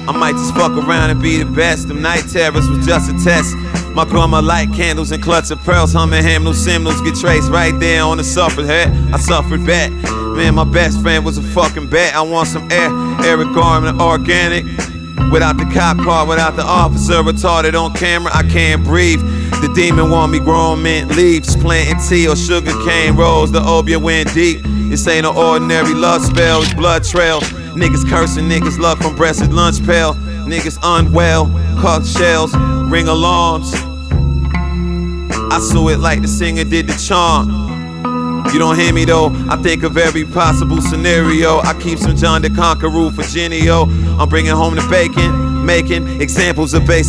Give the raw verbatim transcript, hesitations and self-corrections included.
I might just fuck around and be the best. Them night terrors was just a test. My grandma light candles and clutch of pearls, humming hymnals, hymnals get traced right there on the suffered head. I suffered back. Man, my best friend was a fucking bat. I want some air, Eric Garmin, organic. Without the cop car, without the officer, retarded on camera, I can't breathe. The demon want me growing mint leaves, planting tea or sugar cane rolls. The opium went deep. This ain't no ordinary love spell, it's blood trail. Niggas cursing, niggas love from breasted lunch pail. Niggas unwell, caught shells, ring alarms. I saw it like the singer did the charm. You don't hear me though, I think of every possible scenario. I keep some John the Conqueror for Genio. I'm bringing home the bacon, making examples of basic